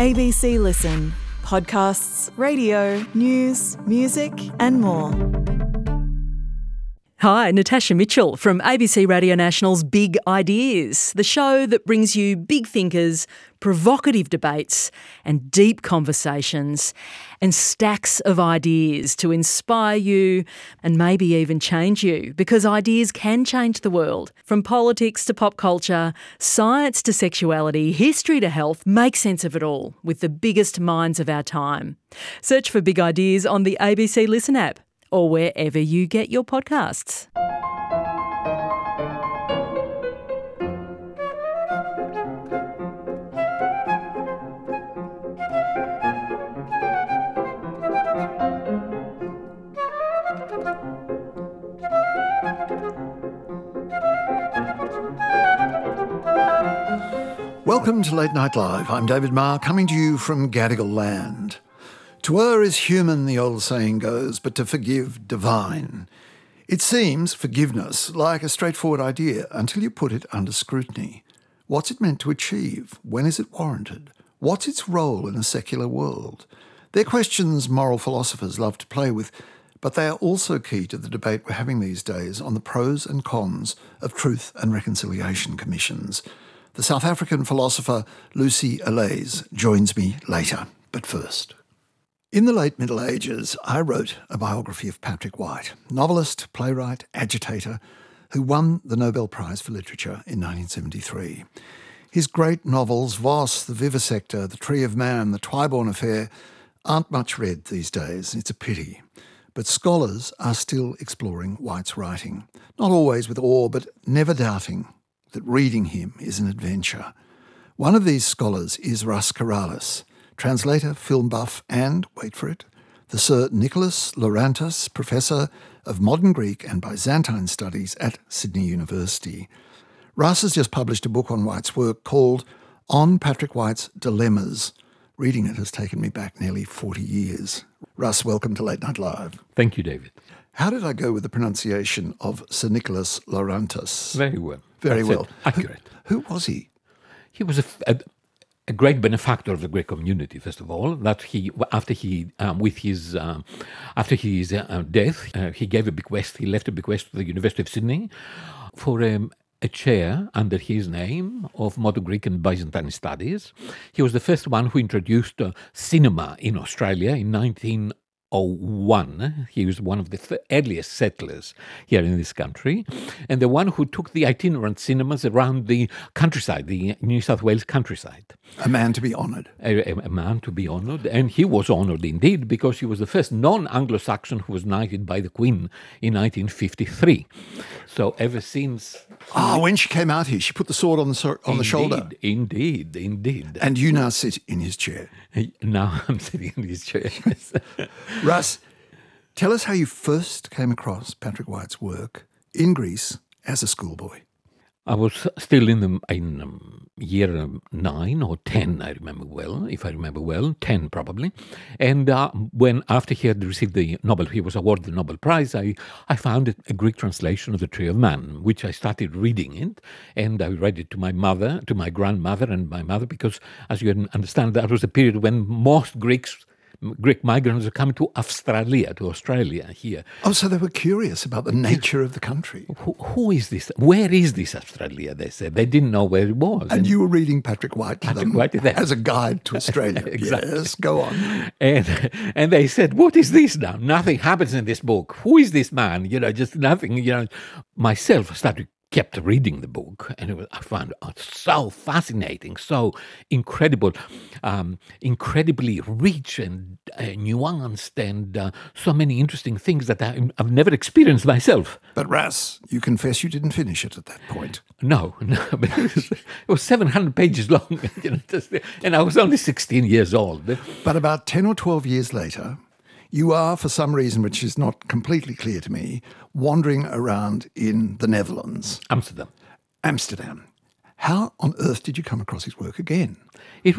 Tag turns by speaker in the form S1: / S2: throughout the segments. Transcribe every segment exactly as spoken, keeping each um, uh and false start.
S1: A B C Listen. Podcasts, radio, news, music and more.
S2: Hi, Natasha Mitchell from A B C Radio National's Big Ideas, the show that brings you big thinkers, provocative debates and deep conversations and stacks of ideas to inspire you and maybe even change you, because ideas can change the world. From politics to pop culture, science to sexuality, history to health, make sense of it all with the biggest minds of our time. Search for Big Ideas on the A B C Listen app or wherever you get your podcasts.
S3: Welcome to Late Night Live. I'm David Marr, coming to you from Gadigal land. To err is human, the old saying goes, but to forgive, divine. It seems, forgiveness, like a straightforward idea until you put it under scrutiny. What's it meant to achieve? When is it warranted? What's its role in a secular world? They're questions moral philosophers love to play with, but they are also key to the debate we're having these days on the pros and cons of truth and reconciliation commissions. The South African philosopher Lucy Allais joins me later, but first. In the late Middle Ages, I wrote a biography of Patrick White, novelist, playwright, agitator, who won the Nobel Prize for Literature in nineteen seventy-three. His great novels, Voss, The Vivisector, The Tree of Man, The Twyborn Affair, aren't much read these days. It's a pity. But scholars are still exploring White's writing, not always with awe, but never doubting that reading him is an adventure. One of these scholars is Russ Karalis, translator, film buff, and, wait for it, the Sir Nicholas Laurantis Professor of Modern Greek and Byzantine Studies at Sydney University. Russ has just published a book on White's work called On Patrick White's Dilemmas. Reading it has taken me back nearly forty years. Russ, welcome to Late Night Live.
S4: Thank you, David.
S3: How did I go with the pronunciation of Sir Nicholas Laurantis?
S4: Very well.
S3: Very
S4: That's
S3: well.
S4: it. Accurate.
S3: Who, who was he?
S4: He was a, a, a great benefactor of the Greek community. First of all, that he after he um, with his um, after his uh, death, uh, he gave a bequest. He left a bequest to the University of Sydney for um, a chair under his name of Modern Greek and Byzantine Studies. He was the first one who introduced uh, cinema in Australia in nineteen oh one. He was one of the th- earliest settlers here in this country, and the one who took the itinerant cinemas around the countryside, the New South Wales countryside.
S3: A man to be honoured.
S4: A, a, a man to be honoured, and he was honoured indeed, because he was the first non-Anglo-Saxon who was knighted by the Queen in nineteen fifty-three. So ever since...
S3: Ah, oh, when she came out here, she put the sword on the so- on
S4: indeed,
S3: the shoulder.
S4: Indeed, indeed.
S3: And you now sit in his chair.
S4: Now I'm sitting in his chair.
S3: Russ, tell us how you first came across Patrick White's work in Greece as a schoolboy.
S4: I was still in the in um, year um, nine or ten, I remember well, if I remember well, ten probably. And uh, when after he had received the Nobel, he was awarded the Nobel Prize, I, I found it a Greek translation of The Tree of Man, which I started reading it, and I read it to my mother, to my grandmother and my mother, because as you understand, that was a period when most Greeks Greek migrants are coming to Australia, to Australia here.
S3: Oh, so they were curious about the nature of the country.
S4: Who, who is this? Where is this Australia, they said. They didn't know where it was.
S3: And,
S4: and
S3: you were reading Patrick White to
S4: Patrick
S3: them
S4: White to
S3: as a guide to Australia.
S4: Exactly.
S3: Yes, go on.
S4: And and they said, what is this now? Nothing happens in this book. Who is this man? You know, just nothing. You know, myself started kept reading the book, and it was, I found it so fascinating, so incredible, um, incredibly rich and uh, nuanced, and uh, so many interesting things that I, I've never experienced myself.
S3: But Russ, you confess you didn't finish it at that point.
S4: No, no, but it was, it was seven hundred pages long, you know, just, and I was only sixteen years old.
S3: But about ten or twelve years later, you are, for some reason which is not completely clear to me, wandering around in the Netherlands.
S4: Amsterdam.
S3: Amsterdam. How on earth did you come across his work again?
S4: It was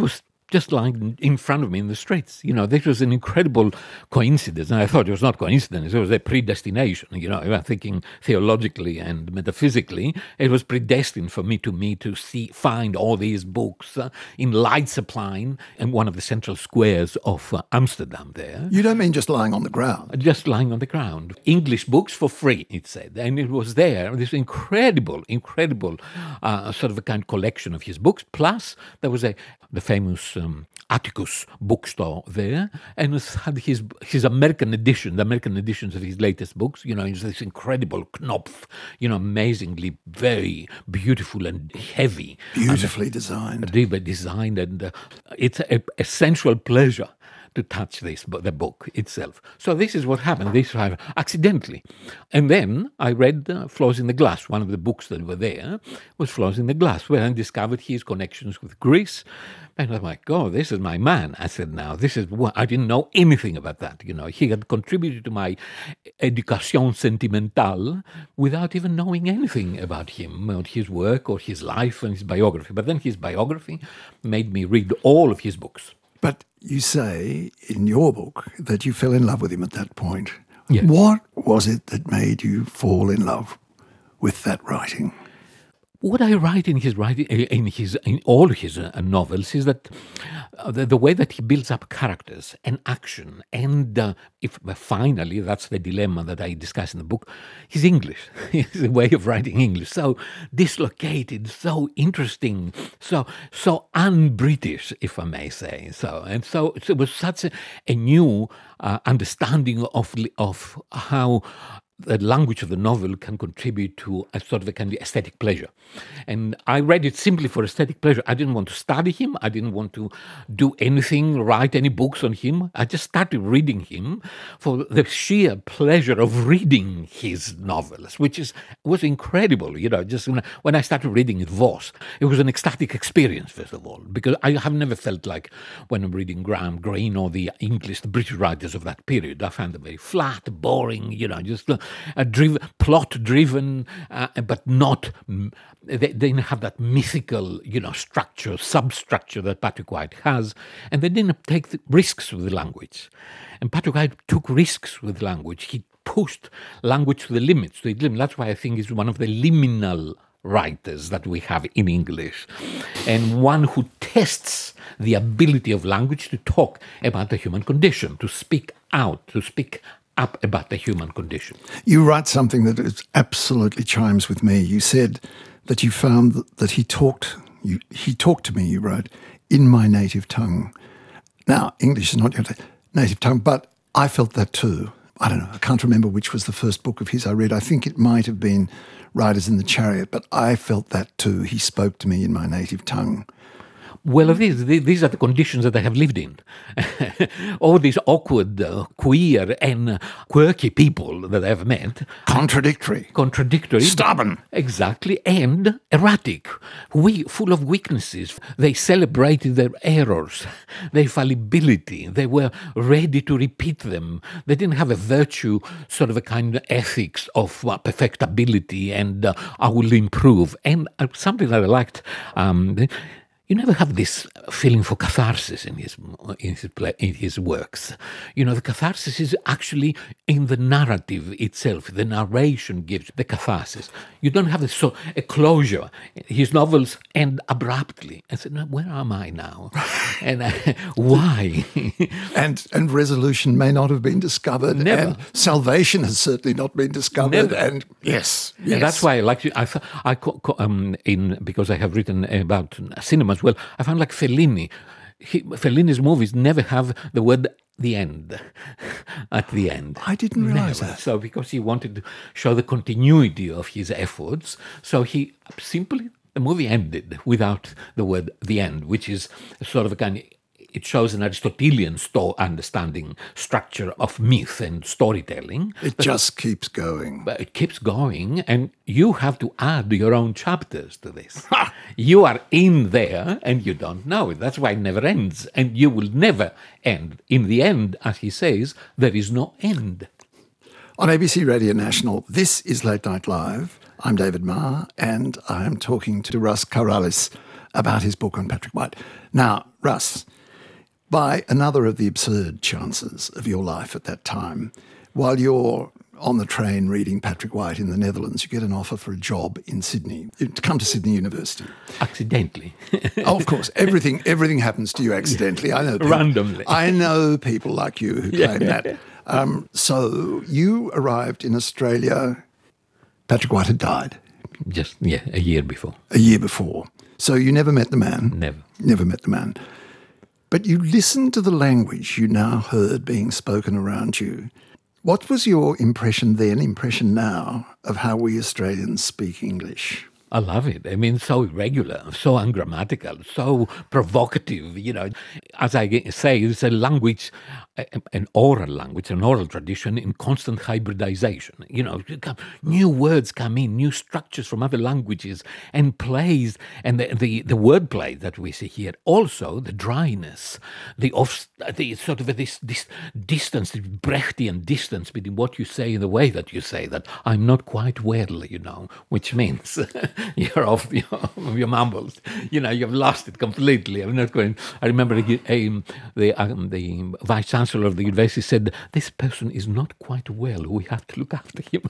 S4: just lying in front of me in the streets. You know, this was an incredible coincidence. And I thought it was not coincidence, it was a predestination. You know, I'm thinking theologically and metaphysically, it was predestined for me to me to see, find all these books uh, in Leidseplein, in one of the central squares of uh, Amsterdam there.
S3: You don't mean just lying on the ground?
S4: Just lying on the ground. English books for free, it said. And it was there, this incredible, incredible uh, sort of a kind of collection of his books. Plus, there was a the famous um, Atticus bookstore there, and it had his his American edition, the American editions of his latest books. You know, it's this incredible Knopf, you know, amazingly very beautiful and heavy.
S3: Beautifully and, designed.
S4: Designed, and uh, it's a, a sensual pleasure to touch this, the book itself. So this is what happened, this happened accidentally. And then I read uh, Flaws in the Glass. One of the books that were there was Flaws in the Glass, where I discovered his connections with Greece. And I was like, oh, this is my man. I said, now, this is what, I didn't know anything about that. You know, he had contributed to my education sentimentale without even knowing anything about him, about his work or his life and his biography. But then his biography made me read all of his books.
S3: But you say in your book that you fell in love with him at that point.
S4: Yes.
S3: What was it that made you fall in love with that writing?
S4: What I write in his writing, in his, in all his uh, novels, is that uh, the, the way that he builds up characters and action, and uh, if uh, finally that's the dilemma that I discuss in the book, his English, his way of writing English, so dislocated, so interesting, so so un-British, if I may say so, and so, so it was such a, a new uh, understanding of of how the language of the novel can contribute to a sort of a kind of aesthetic pleasure. And I read it simply for aesthetic pleasure. I didn't want to study him. I didn't want to do anything, write any books on him. I just started reading him for the sheer pleasure of reading his novels, which is was incredible. You know, just when I, when I started reading it, was it was an ecstatic experience, first of all, because I have never felt like when I'm reading Graham Greene or the English, the British writers of that period. I found them very flat, boring, you know, just uh, Uh, driven, plot-driven, uh, but not. They, they didn't have that mythical, you know, structure, substructure that Patrick White has, and they didn't take the risks with the language. And Patrick White took risks with language. He pushed language to the limits. To the limit. That's why I think he's one of the liminal writers that we have in English, and one who tests the ability of language to talk about the human condition, to speak out, to speak up about the human condition.
S3: You write something that is absolutely chimes with me. You said that you found that he talked, you, he talked to me, you wrote, in my native tongue. Now, English is not your native tongue, but I felt that too. I don't know, I can't remember which was the first book of his I read. I think it might have been Riders in the Chariot, but I felt that too. He spoke to me in my native tongue.
S4: Well, these, these are the conditions that I have lived in. All these awkward, uh, queer and uh, quirky people that I have met.
S3: Contradictory.
S4: Contradictory.
S3: Stubborn.
S4: Exactly. And erratic. We, full of weaknesses. They celebrated their errors, their fallibility. They were ready to repeat them. They didn't have a virtue, sort of a kind of ethics of uh, perfectibility and uh, I will improve. And uh, something that I liked... Um, You never have this feeling for catharsis in his in his in his works. You know, the catharsis is actually in the narrative itself. The narration gives the catharsis. You don't have a, so, a closure. His novels end abruptly. I said, no, where am I now? And uh, why?
S3: and and resolution may not have been discovered.
S4: Never.
S3: And salvation has certainly not been discovered.
S4: Never.
S3: And yes, yes.
S4: And that's why I like I I um in because I have written about cinema as well. I found like Fellini, he, Fellini's movies never have the word "the end" at the end.
S3: I didn't realize
S4: never.
S3: that.
S4: So because he wanted to show the continuity of his efforts, so he simply the movie ended without the word "the end," which is sort of a kind of. It shows an Aristotelian sto- understanding structure of myth and storytelling.
S3: It
S4: but,
S3: just keeps going.
S4: But it keeps going, and you have to add your own chapters to this. You are in there, and you don't know it. That's why it never ends, and you will never end. In the end, as he says, there is no end.
S3: On A B C Radio National, this is Late Night Live. I'm David Marr, and I am talking to Russ Karalis about his book on Patrick White. Now, Russ, by another of the absurd chances of your life at that time. While you're on the train reading Patrick White in the Netherlands, you get an offer for a job in Sydney, to come to Sydney University.
S4: Accidentally.
S3: Oh, of course, everything everything happens to you accidentally. I know people,
S4: randomly.
S3: I know people like you who claim yeah. that. Um, so you arrived in Australia. Patrick White had died.
S4: Just, yeah, a year before.
S3: A year before. So you never met the man?
S4: Never.
S3: Never met the man. But you listened to the language you now heard being spoken around you. What was your impression then, impression now, of how we Australians speak English?
S4: I love it. I mean, so irregular, so ungrammatical, so provocative, you know. As I say, it's a language, an oral language, an oral tradition in constant hybridization. You know, new words come in, new structures from other languages, and plays, and the the, the wordplay that we see here. Also, the dryness, the off, the sort of this this distance, the Brechtian distance between what you say and the way that you say that. I'm not quite well, you know, which means you're off your, your mumbles. You know, you've lost it completely. I'm not going. I remember um, the um, the vice chancellor of the university said, "This person is not quite well. We have to look after him."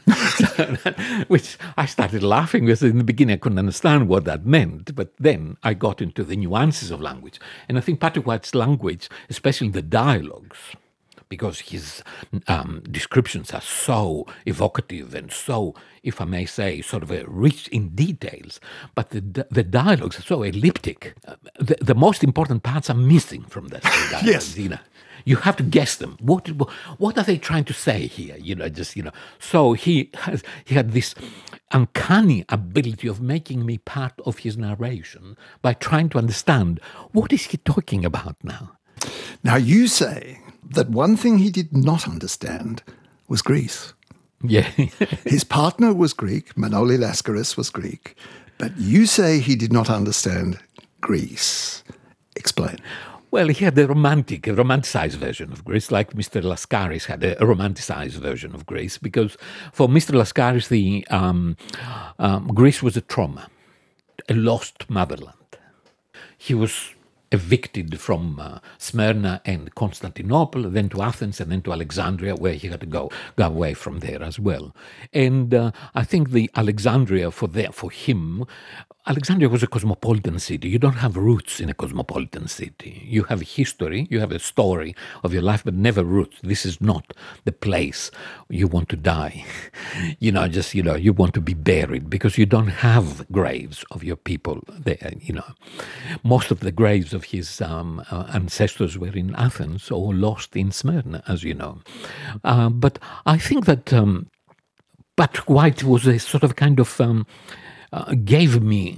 S4: Which I started laughing because in the beginning I couldn't understand what that meant, but then I got into the nuances of language, and I think Patrick White's language, especially the dialogues, because his um, descriptions are so evocative and so, if I may say, sort of uh, rich in details, but the the dialogues are so elliptic. Uh, the, the most important parts are missing from that dialogue.
S3: Yes.
S4: You know, you have to guess them. What what are they trying to say here? You know, just you know. So he has he had this uncanny ability of making me part of his narration by trying to understand what is he talking about now.
S3: Now you say that one thing he did not understand was Greece.
S4: Yeah.
S3: His partner was Greek, Manoli Laskaris was Greek, but you say he did not understand Greece. Explain.
S4: Well, he had a romantic, a romanticized version of Greece, like Mister Laskaris had a, a romanticized version of Greece, because for Mister Laskaris, the um, um, Greece was a trauma, a lost motherland. He was evicted from uh, Smyrna and Constantinople, then to Athens, and then to Alexandria, where he had to go, go away from there as well. And uh, I think the Alexandria, for there, for him, Alexandria was a cosmopolitan city. You don't have roots in a cosmopolitan city. You have a history, you have a story of your life, but never roots. This is not the place you want to die. You know, just, you know, you want to be buried because you don't have graves of your people there, you know. Most of the graves of his um, uh, ancestors were in Athens or lost in Smyrna, as you know. Uh, but I think that um, Patrick White was a sort of kind of... Um, Uh, gave me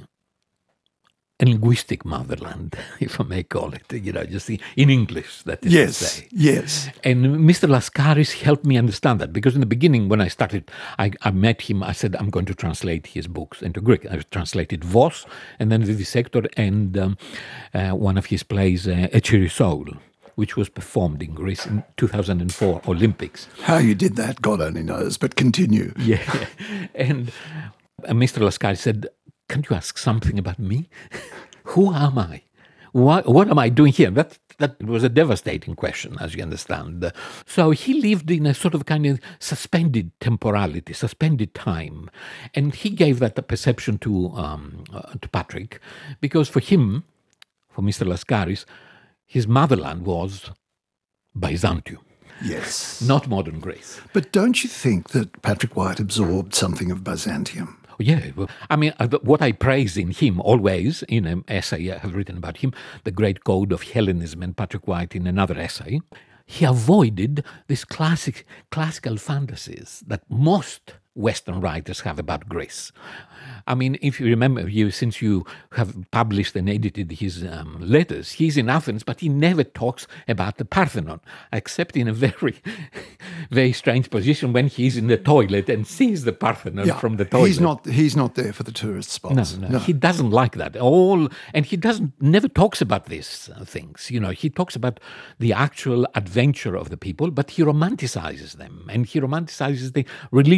S4: a linguistic motherland, if I may call it, you know, just in English, that is
S3: yes,
S4: to say.
S3: Yes,
S4: And Mister Laskaris helped me understand that, because in the beginning, when I started, I, I met him, I said, I'm going to translate his books into Greek. I translated Vos, and then Vivisector, and um, uh, one of his plays, uh, Echiri Soul, which was performed in Greece in two thousand four Olympics.
S3: How you did that, God only knows, but continue.
S4: Yeah, and... And Mister Laskaris said, "Can't you ask something about me? Who am I? What, what am I doing here?" That that was a devastating question, as you understand. So he lived in a sort of kind of suspended temporality, suspended time. And he gave that perception to, um, uh, to Patrick, because for him, for Mister Laskaris, his motherland was Byzantium.
S3: Yes.
S4: Not modern Greece.
S3: But don't you think that Patrick White absorbed something of Byzantium?
S4: Yeah, well, I mean, what I praise in him always, in an essay I have written about him, The Great Code of Hellenism, and Patrick White in another essay, he avoided these classic, classical fantasies that most Western writers have about Greece. I mean, if you remember, you since you have published and edited his um, letters, he's in Athens, but he never talks about the Parthenon, except in a very, very strange position when he's in the toilet and sees the Parthenon
S3: yeah,
S4: from the toilet.
S3: He's not. He's not there for the tourist spots.
S4: No, no, no. He doesn't like that all, and he doesn't never talks about these uh, things. You know, he talks about the actual adventure of the people, but he romanticizes them, and he romanticizes the religion as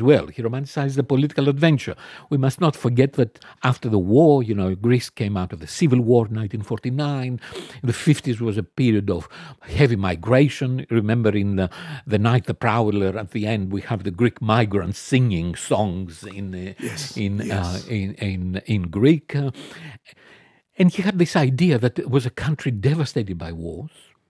S4: well. He romanticized the political adventure. We must not forget that after the war, you know, Greece came out of the Civil War in nineteen forty-nine. The fifties was a period of heavy migration. Remember in the, the Night the Prowler, at the end, we have the Greek migrants singing songs in uh,
S3: yes,
S4: in,
S3: yes.
S4: Uh, in in in Greek. Uh, and he had this idea that it was a country devastated by wars,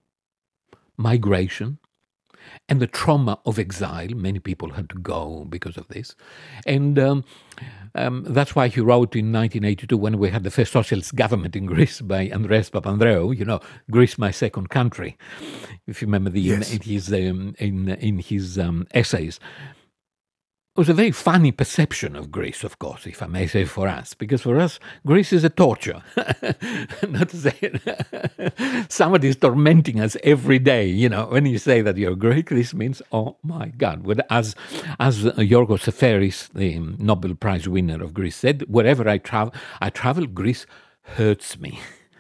S4: migration, and the trauma of exile. Many people had to go because of this. And um, um, that's why he wrote in nineteen eighty-two, when we had the first socialist government in Greece by Andreas Papandreou, you know, Greece, my second country. If you remember the
S3: yes.
S4: in his, um, in, in his um, essays. It was a very funny perception of Greece, of course, if I may say, for us, because for us, Greece is a torture. Not to say somebody is tormenting us every day. You know, when you say that you're Greek, this means, oh my God. As as Yorgos Seferis, the Nobel Prize winner of Greece, said, wherever I travel, I travel, Greece hurts me.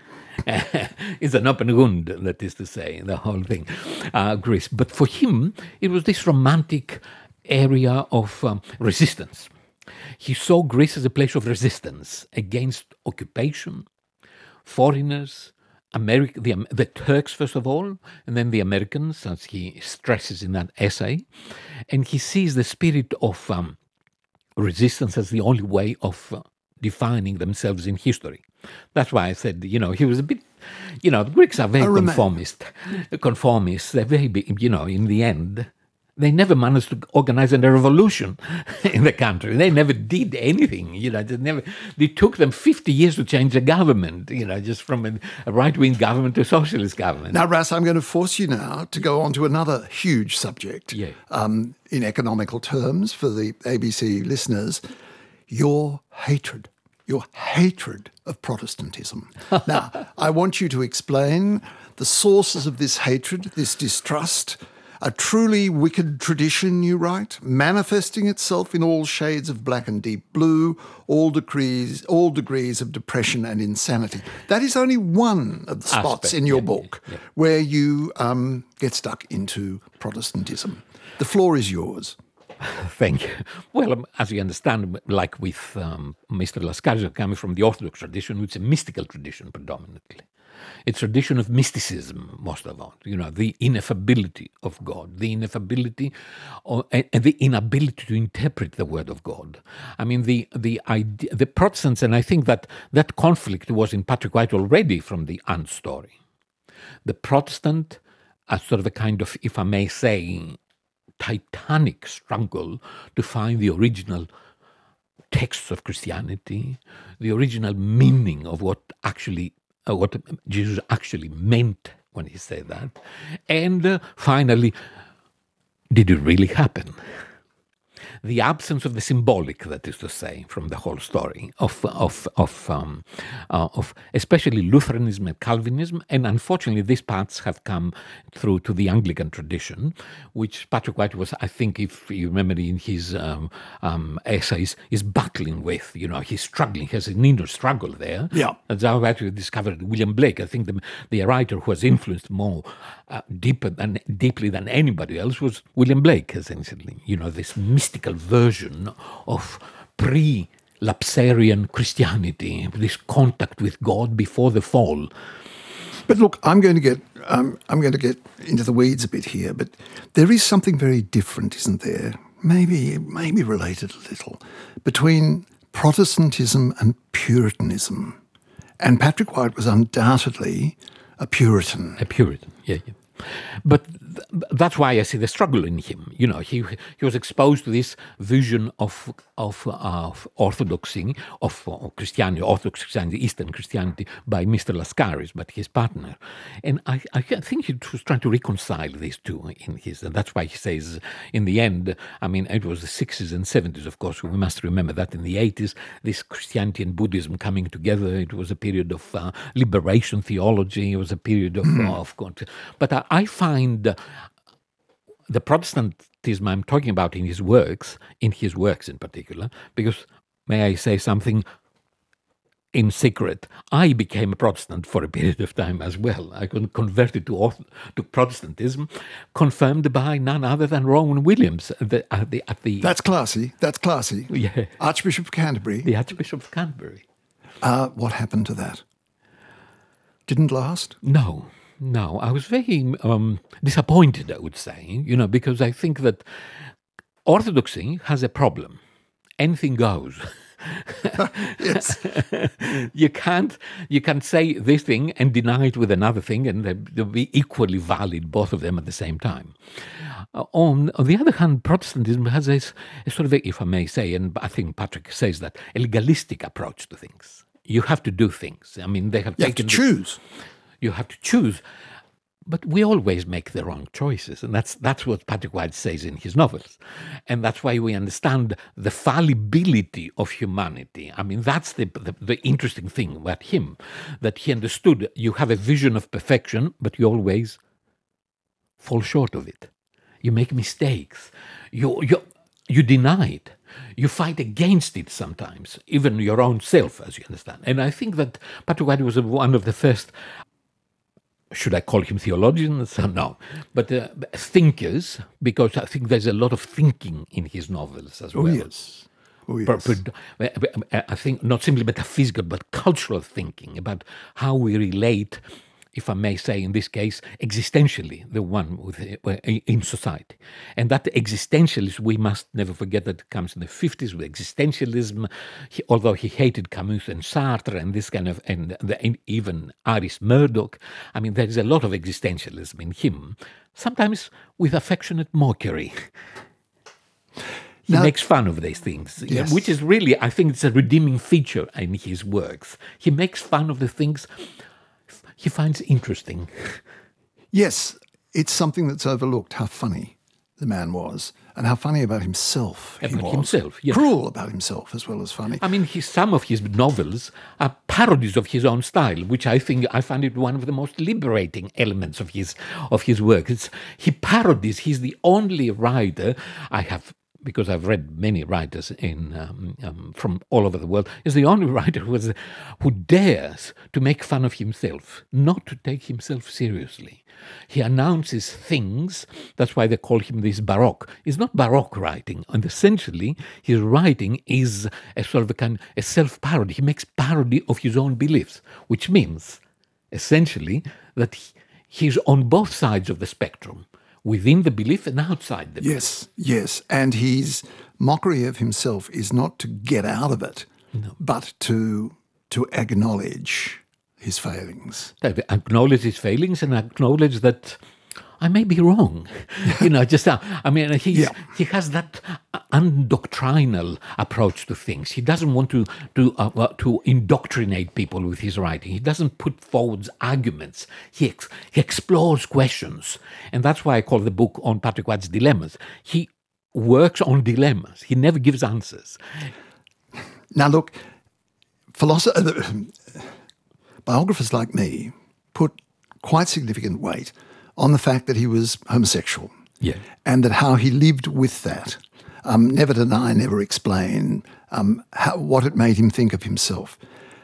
S4: It's an open wound, that is to say, the whole thing, uh, Greece. But for him, it was this romantic area of um, resistance. He saw Greece as a place of resistance against occupation, foreigners, America, the, the Turks first of all, and then the Americans, as he stresses in that essay. And he sees the spirit of um, resistance as the only way of uh, defining themselves in history. That's why I said, you know, he was a bit, you know, the Greeks are very conformist, conformists. They're very big, you know, in the end. They never managed to organize a revolution in the country. They never did anything, you know. They never. It took them fifty years to change the government, you know, just from a, a right-wing government to a socialist government.
S3: Now, Ras, I'm going to force you now to go on to another huge subject.
S4: Yeah.
S3: Um, in economical terms, for the A B C listeners, your hatred, your hatred of Protestantism. Now, I want you to explain the sources of this hatred, this distrust. A truly wicked tradition, you write, manifesting itself in all shades of black and deep blue, all degrees, all degrees of depression and insanity. That is only one of the spots
S4: Aspect,
S3: in your
S4: yeah,
S3: book
S4: yeah, yeah.
S3: where you um, get stuck into Protestantism. The floor is yours.
S4: Thank you. Well, um, as you understand, like with um, Mister Laskaris, coming from the Orthodox tradition, it's a mystical tradition predominantly. It's a tradition of mysticism, most of all. You know, the ineffability of God, the ineffability or, and, and the inability to interpret the Word of God. I mean, the the idea, the Protestants, and I think that that conflict was in Patrick White already from the Ant story. The Protestant, as sort of a kind of, if I may say, titanic struggle to find the original texts of Christianity, the original meaning of what actually Uh, what Jesus actually meant when he said that. And uh, finally, did it really happen? The absence of the symbolic, that is to say, from the whole story of of of um, uh, of especially Lutheranism and Calvinism, and unfortunately, these parts have come through to the Anglican tradition, which Patrick White was, I think, if you remember in his um, um, essays, is battling with. You know, he's struggling. He has an inner struggle there.
S3: Yeah,
S4: that's how I actually discovered William Blake. I think the the writer who has influenced more uh, deeper than deeply than anybody else was William Blake. Essentially, you know, this mystical version of pre-lapsarian Christianity, this contact with God before the fall.
S3: But look, I'm going to get um, I'm going to get into the weeds a bit here, but there is something very different, isn't there? Maybe maybe related a little between Protestantism and Puritanism. And Patrick White was undoubtedly a Puritan.
S4: A Puritan, yeah, yeah. But th- that's why I see the struggle in him. You know, he he was exposed to this vision of of, uh, of orthodoxy, of uh, Christianity, Orthodox Christianity, Eastern Christianity by Mister Laskaris, but his partner. And I, I think he was trying to reconcile these two in his, and that's why he says, in the end, I mean, it was the sixties and seventies, of course, we must remember that in the eighties, this Christianity and Buddhism coming together, it was a period of uh, liberation theology, it was a period of, mm. of but I, I find uh, the Protestantism I'm talking about in his works, in his works in particular, because, may I say something, in secret, I became a Protestant for a period of time as well. I got converted to Orth- to Protestantism, confirmed by none other than Rowan Williams at the, at the, at the
S3: That's classy. That's classy.
S4: Yeah.
S3: Archbishop of Canterbury.
S4: the Archbishop of Canterbury.
S3: Uh, what happened to that? Didn't last?
S4: No, no. I was very um, disappointed, I would say, you know, because I think that Orthodoxy has a problem. Anything goes.
S3: Yes.
S4: you can't you can say this thing and deny it with another thing, and they'll be equally valid, both of them at the same time. Uh, on, on the other hand, Protestantism has a, a sort of, a, if I may say, and I think Patrick says that, a legalistic approach to things. You have to do things. I mean, they have
S3: You have to
S4: taken...
S3: choose.
S4: You have to choose. But we always make the wrong choices, and that's that's what Patrick White says in his novels. And that's why we understand the fallibility of humanity. I mean, that's the, the, the interesting thing about him, that he understood you have a vision of perfection, but you always fall short of it. You make mistakes. You, you, you deny it. You fight against it sometimes, even your own self, as you understand. And I think that Patrick White was one of the first... Should I call him theologians? No, but uh, thinkers, because I think there's a lot of thinking in his novels as
S3: Oh,
S4: well.
S3: yes. Oh, yes.
S4: But, but, I think not simply metaphysical, but cultural thinking about how we relate, if I may say, in this case, existentially, the one with, uh, in society. And that existentialism, we must never forget that it comes in the fifties with existentialism, he, although he hated Camus and Sartre and this kind of, and, the, and even Iris Murdoch. I mean, there is a lot of existentialism in him, sometimes with affectionate mockery. He
S3: Now,
S4: makes fun of these things,
S3: yes.
S4: which is really, I think it's a redeeming feature in his works. He makes fun of the things he finds interesting.
S3: Yes, it's something that's overlooked, how funny the man was, and how funny about himself he
S4: About
S3: was.
S4: himself, yeah.
S3: Cruel about himself as well as funny.
S4: I mean, his, some of his novels are parodies of his own style, which I think I find it one of the most liberating elements of his of his work. It's, he parodies. He's the only writer I have, because I've read many writers in um, um, from all over the world, is the only writer who, is, who dares to make fun of himself, not to take himself seriously. He announces things, that's why they call him this Baroque. It's not Baroque writing, and essentially his writing is a sort of a kind a self-parody. He makes parody of his own beliefs, which means, essentially, that he, he's on both sides of the spectrum, within the belief and outside the belief.
S3: Yes, yes. And his mockery of himself is not to get out of it,
S4: No.
S3: but to to acknowledge his failings.
S4: To acknowledge his failings and acknowledge that I may be wrong. you know, just, uh, I mean, he's,
S3: Yeah.
S4: he has that undoctrinal approach to things. He doesn't want to, to, uh, uh, to indoctrinate people with his writing. He doesn't put forward arguments. He, ex- he explores questions. And that's why I call the book on Patrick White's dilemmas. He works on dilemmas. He never gives answers.
S3: Now, look, philosophers, biographers like me put quite significant weight on the fact that he was homosexual.
S4: Yeah.
S3: And that how he lived with that, um, never deny, never explain, um, how, what it made him think of himself.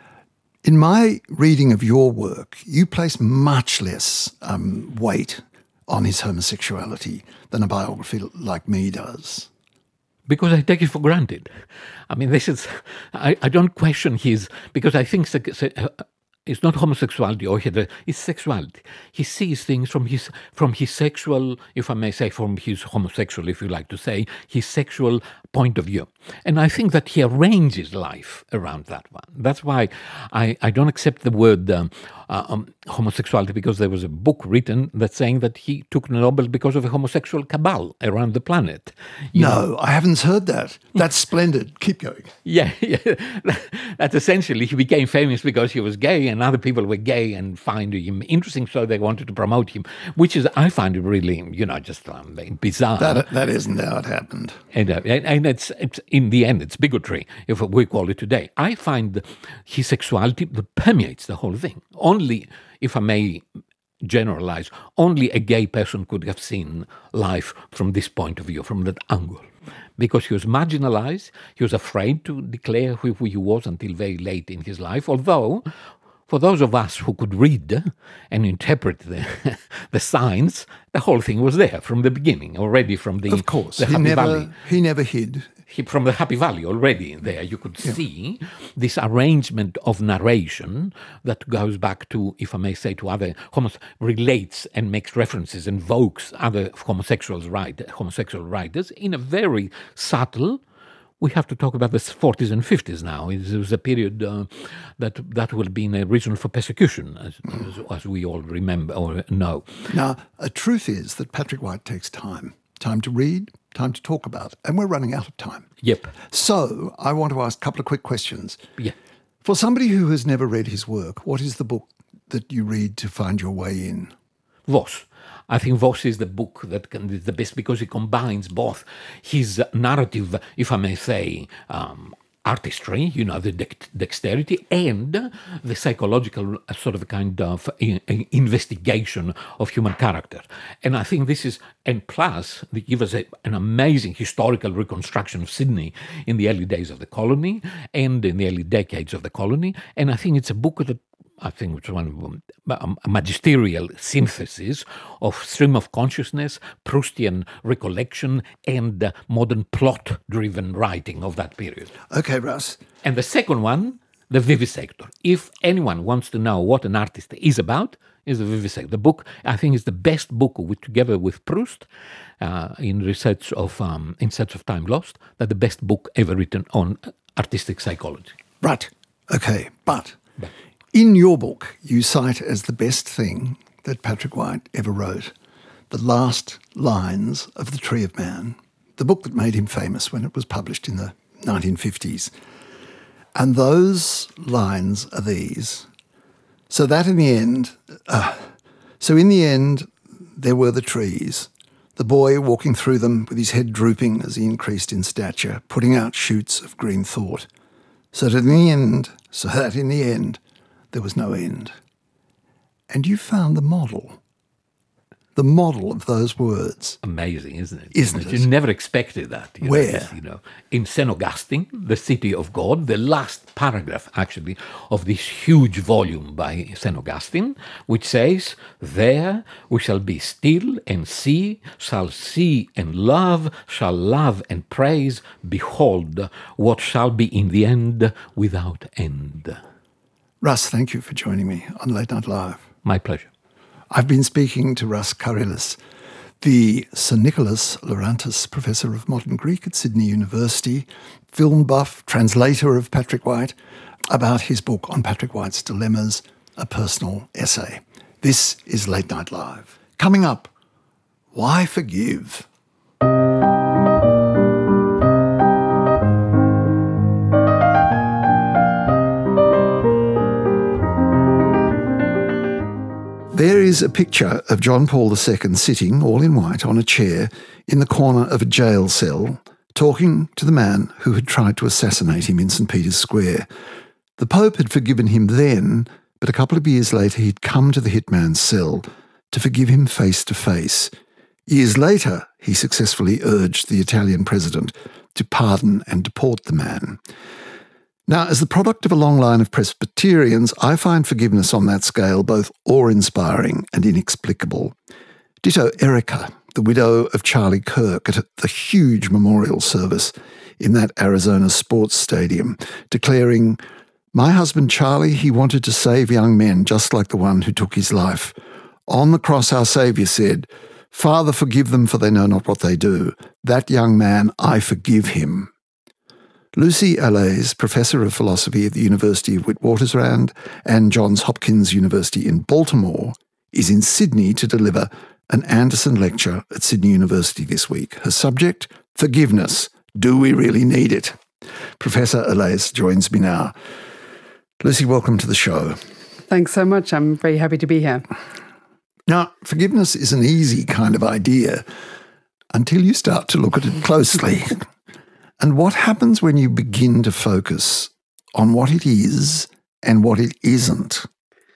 S3: In my reading of your work, you place much less um, weight on his homosexuality than a biography like me does.
S4: Because I take it for granted. I mean, this is, I, I don't question his, because I think se- se- uh, it's not homosexuality or hetero, it's sexuality. He sees things from his from his sexual, if I may say, from his homosexual, if you like to say, his sexual point of view. And I think that he arranges life around that one. That's why I, I don't accept the word um, uh, um, homosexuality, because there was a book written that's saying that he took Nobel because of a homosexual cabal around the planet. You know?
S3: No, I haven't heard that. That's splendid. Keep going.
S4: Yeah, yeah. That's essentially, he became famous because he was gay and other people were gay and find him interesting, so they wanted to promote him, which is, I find it really, you know, just um, bizarre.
S3: That, that isn't how it happened.
S4: And, uh, and, and it's, it's, in the end, it's bigotry, if we call it today. I find his sexuality that permeates the whole thing. Only, if I may generalize. Only a gay person could have seen life from this point of view, from that angle. Because he was marginalized, he was afraid to declare who he was until very late in his life, although for those of us who could read and interpret the, the signs, the whole thing was there from the beginning, already from the,
S3: of course.
S4: the
S3: he
S4: Happy
S3: never,
S4: Valley.
S3: He never hid.
S4: He, from the Happy Valley already there, you could
S3: Yeah.
S4: see this arrangement of narration that goes back to, if I may say, to other, homos- relates and makes references, invokes other homosexuals write, homosexual writers in a very subtle. We have to talk about the forties and fifties now. It was a period uh, that that will be a reason for persecution, as, as, as we all remember or know.
S3: Now, a truth is that Patrick White takes time. Time to read, time to talk about, and we're running out of time.
S4: Yep.
S3: So I want to ask a couple of quick questions.
S4: Yeah.
S3: For somebody who has never read his work, what is the book that you read to find your way in?
S4: Voss. I think Voss is the book that can, is the best because it combines both his narrative, if I may say, um, artistry, you know, the dex- dexterity, and the psychological uh, sort of kind of in, in investigation of human character. And I think this is, and plus, they give us a, an amazing historical reconstruction of Sydney in the early days of the colony and in the early decades of the colony. And I think it's a book that I think it's one of them, a magisterial synthesis of stream of consciousness, Proustian recollection, and uh, modern plot-driven writing of that period.
S3: Okay, Russ.
S4: And the second one, the vivisector. If anyone wants to know what an artist is about, is the vivisector. The book, I think, is the best book, with, together with Proust, uh, in research of um, In Search of Time Lost, that the best book ever written on artistic psychology.
S3: Right. Okay, but... but in your book, you cite as the best thing that Patrick White ever wrote the last lines of The Tree of Man, the book that made him famous when it was published in the nineteen fifties. And those lines are these. So that in the end, uh, so in the end, there were the trees, the boy walking through them with his head drooping as he increased in stature, putting out shoots of green thought. So that in the end, so that in the end, there was no end. And you found the model, the model of those words.
S4: Amazing, isn't it?
S3: Isn't it?
S4: You never expected that. You
S3: Where?
S4: Know, this, you know, in Saint Augustine, the City of God, the last paragraph, actually, of this huge volume by Saint Augustine, which says, "There we shall be still and see, shall see and love, shall love and praise. Behold, what shall be in the end without end."
S3: Russ, thank you for joining me on Late Night Live.
S4: My pleasure.
S3: I've been speaking to Russ Karillis, the Sir Nicholas Laurantis Professor of Modern Greek at Sydney University, film buff, translator of Patrick White, about his book on Patrick White's dilemmas, a personal essay. This is Late Night Live. Coming up, why forgive? There is a picture of John Paul the Second sitting, all in white, on a chair in the corner of a jail cell, talking to the man who had tried to assassinate him in St Peter's Square. The Pope had forgiven him then, but a couple of years later he'd come to the hitman's cell to forgive him face to face. Years later, he successfully urged the Italian president to pardon and deport the man. Now, as the product of a long line of Presbyterians, I find forgiveness on that scale both awe-inspiring and inexplicable. Ditto Erica, the widow of Charlie Kirk, at the huge memorial service in that Arizona sports stadium, declaring, "My husband Charlie, he wanted to save young men just like the one who took his life. On the cross our Saviour said, 'Father, forgive them, for they know not what they do.' That young man, I forgive him." Lucy Allais, Professor of Philosophy at the University of Witwatersrand and Johns Hopkins University in Baltimore, is in Sydney to deliver an Anderson lecture at Sydney University this week. Her subject, forgiveness. Do we really need it? Professor Allais joins me now. Lucy, welcome to the show.
S5: Thanks so much. I'm very happy to be here.
S3: Now, forgiveness is an easy kind of idea until you start to look at it closely. And what happens when you begin to focus on what it is and what it isn't?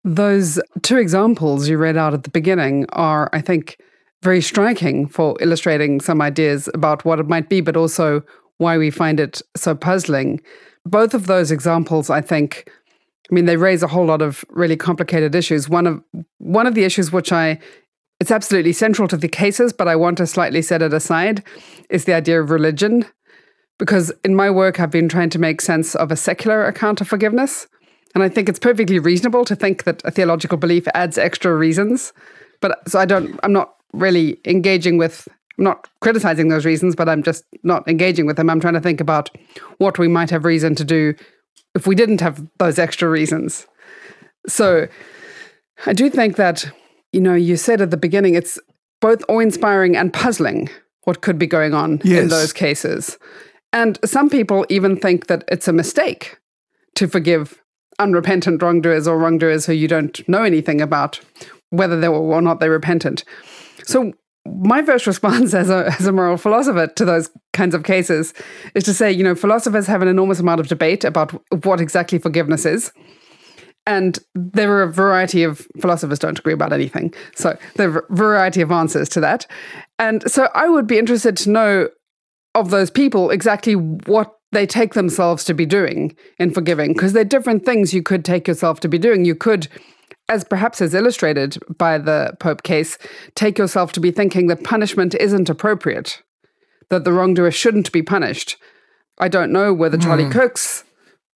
S5: Those two examples you read out at the beginning are, I think, very striking for illustrating some ideas about what it might be, but also why we find it so puzzling. Both of those examples, I think, I mean, they raise a whole lot of really complicated issues. One of one of the issues which I, it's absolutely central to the cases, but I want to slightly set it aside, is the idea of religion. Because in my work, I've been trying to make sense of a secular account of forgiveness. And I think it's perfectly reasonable to think that a theological belief adds extra reasons. But so I don't, I'm not really engaging with, I'm not criticizing those reasons, but I'm just not engaging with them. I'm trying to think about what we might have reason to do if we didn't have those extra reasons. So I do think that, you know, you said at the beginning, it's both awe-inspiring and puzzling what could be going on
S3: yes.
S5: in those cases. And some people even think that it's a mistake to forgive unrepentant wrongdoers or wrongdoers who you don't know anything about, whether they were or not they're repentant. So my first response as a, as a moral philosopher to those kinds of cases is to say, you know, philosophers have an enormous amount of debate about what exactly forgiveness is. And there are a variety of philosophers don't agree about anything. So there are a variety of answers to that. And so I would be interested to know of those people exactly what they take themselves to be doing in forgiving, because there are different things you could take yourself to be doing. You could, as perhaps is illustrated by the Pope case, take yourself to be thinking that punishment isn't appropriate, that the wrongdoer shouldn't be punished. I don't know whether Charlie mm. Kirk's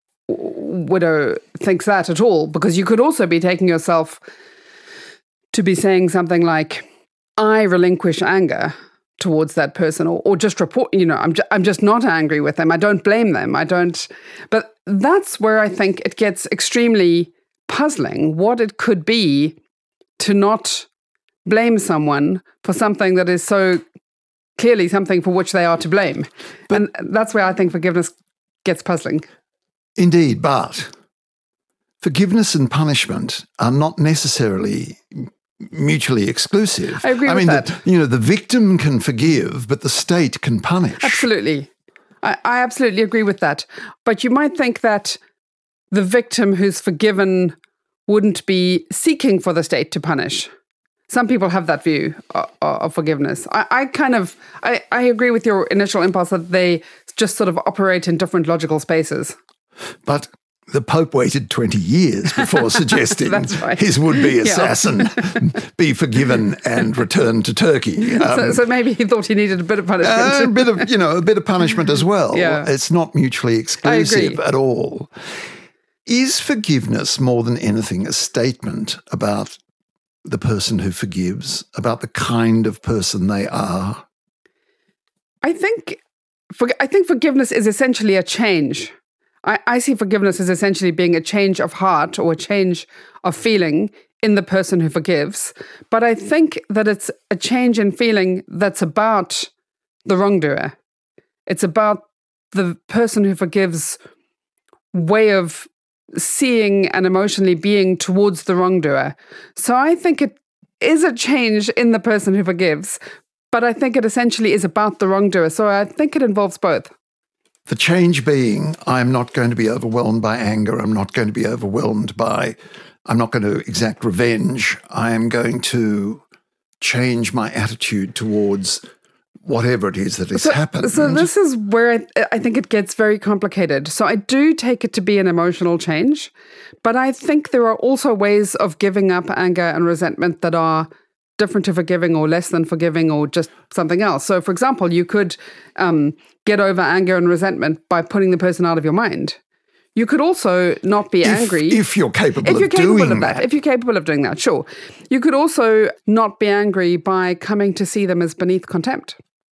S5: widow thinks that at all, because you could also be taking yourself to be saying something like, I relinquish anger towards that person, or, or just report, you know, I'm, ju- I'm just not angry with them. I don't blame them. I don't, but that's where I think it gets extremely puzzling, what it could be to not blame someone for something that is so clearly something for which they are to blame. But, and that's where I think forgiveness gets puzzling.
S3: Indeed, but forgiveness and punishment are not necessarily mutually exclusive.
S5: I agree
S3: I
S5: with
S3: mean,
S5: that.
S3: The, you know, the victim can forgive, but the state can punish.
S5: Absolutely. I, I absolutely agree with that. But you might think that the victim who's forgiven wouldn't be seeking for the state to punish. Some people have that view of, of forgiveness. I, I kind of, I, I agree with your initial impulse that they just sort of operate in different logical spaces.
S3: But the Pope waited twenty years before suggesting
S5: right.
S3: his would-be assassin yeah. be forgiven and returned to Turkey. Um,
S5: so, so maybe he thought he needed a bit of punishment.
S3: Uh, a bit of, you know, a bit of punishment as well.
S5: Yeah.
S3: It's not mutually exclusive at all. Is forgiveness more than anything a statement about the person who forgives, about the kind of person they are?
S5: I think, for, I think forgiveness is essentially a change. I, I see forgiveness as essentially being a change of heart or a change of feeling in the person who forgives. But I think that it's a change in feeling that's about the wrongdoer. It's about the person who forgives' way of seeing and emotionally being towards the wrongdoer. So I think it is a change in the person who forgives, but I think it essentially is about the wrongdoer. So I think it involves both.
S3: The change being, I'm not going to be overwhelmed by anger. I'm not going to be overwhelmed by, I'm not going to exact revenge. I am going to change my attitude towards whatever it is that has
S5: so,
S3: happened.
S5: So this is where I, I think it gets very complicated. So I do take it to be an emotional change, but I think there are also ways of giving up anger and resentment that are different to forgiving or less than forgiving or just something else. So, for example, you could um, get over anger and resentment by putting the person out of your mind. You could also not be
S3: if,
S5: angry.
S3: If you're capable
S5: if you're
S3: of
S5: capable
S3: doing
S5: of that.
S3: that.
S5: If you're capable of doing that, sure. You could also not be angry by coming to see them as beneath contempt.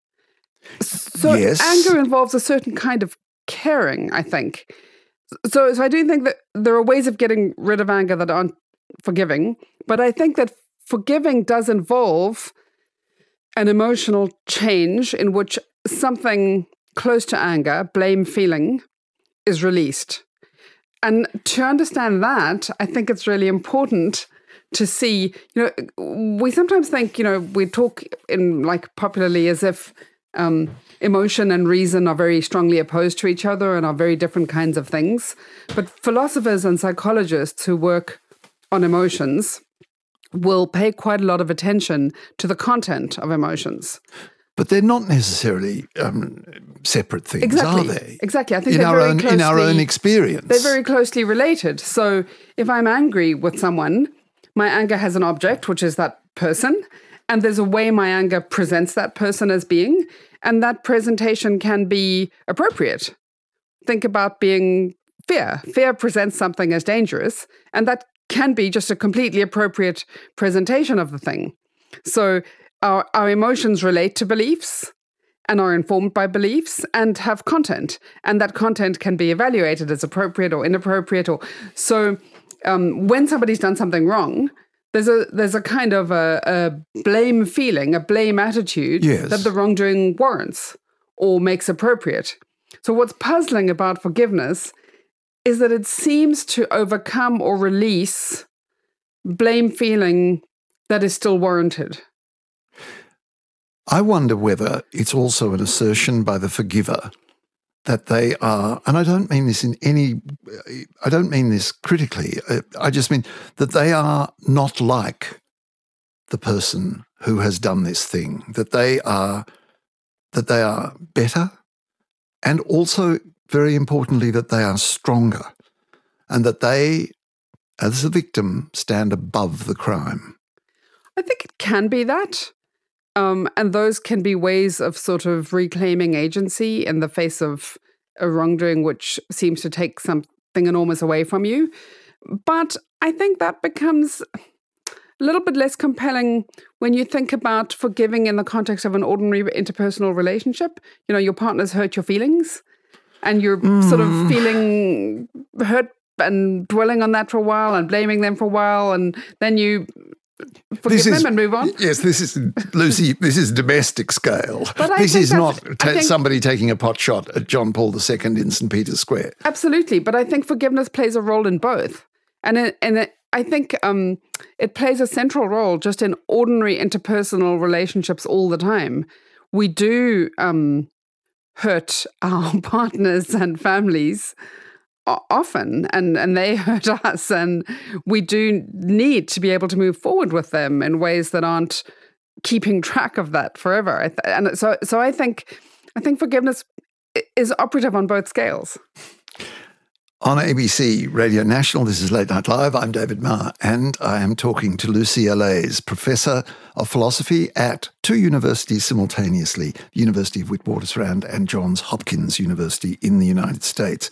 S5: So
S3: yes.
S5: anger involves a certain kind of caring, I think. So, so I do think that there are ways of getting rid of anger that aren't forgiving, but I think that forgiving does involve an emotional change in which something close to anger, blame feeling, is released. And to understand that, I think it's really important to see, you know, we sometimes think, you know, we talk in like popularly as if um, emotion and reason are very strongly opposed to each other and are very different kinds of things. But philosophers and psychologists who work on emotions will pay quite a lot of attention to the content of emotions.
S3: But they're not necessarily um, separate things,
S5: exactly.
S3: are they?
S5: Exactly. I think
S3: in
S5: they're
S3: our
S5: very
S3: own
S5: closely,
S3: in our own experience,
S5: they're very closely related. So if I'm angry with someone, my anger has an object, which is that person, and there's a way my anger presents that person as being, and that presentation can be appropriate. Think about being fear. Fear presents something as dangerous, and that can be just a completely appropriate presentation of the thing. So our, our emotions relate to beliefs and are informed by beliefs and have content, and that content can be evaluated as appropriate or inappropriate. Or so um, when somebody's done something wrong, There's a there's a kind of a, a blame feeling, a blame attitude
S3: yes.
S5: that the wrongdoing warrants or makes appropriate. So what's puzzling about forgiveness is that it seems to overcome or release blame feeling that is still warranted.
S3: I wonder whether it's also an assertion by the forgiver that they are, and I don't mean this in any, I don't mean this critically, I just mean that they are not like the person who has done this thing, that they are, that they are better, and also, very importantly, that they are stronger, and that they, as a victim, stand above the crime.
S5: I think it can be that. Um, and those can be ways of sort of reclaiming agency in the face of a wrongdoing which seems to take something enormous away from you. But I think that becomes a little bit less compelling when you think about forgiving in the context of an ordinary interpersonal relationship. You know, your partner's hurt your feelings and you're mm. sort of feeling hurt and dwelling on that for a while and blaming them for a while, and then you forgive
S3: this
S5: them
S3: is,
S5: and move on.
S3: Yes, this is, Lucy, this is domestic scale.
S5: But
S3: this is not ta-
S5: think,
S3: somebody taking a pot shot at John Paul the Second in Saint Peter's Square.
S5: Absolutely, but I think forgiveness plays a role in both. And, it, and it, I think um, it plays a central role just in ordinary interpersonal relationships all the time. We do um, hurt our partners and families often, and, and they hurt us, and we do need to be able to move forward with them in ways that aren't keeping track of that forever. And so, so I think, I think forgiveness is operative on both scales.
S3: On A B C Radio National, this is Late Night Live. I'm David Marr, and I am talking to Lucy Allays, Professor of Philosophy at two universities simultaneously, the University of Witwatersrand and Johns Hopkins University in the United States.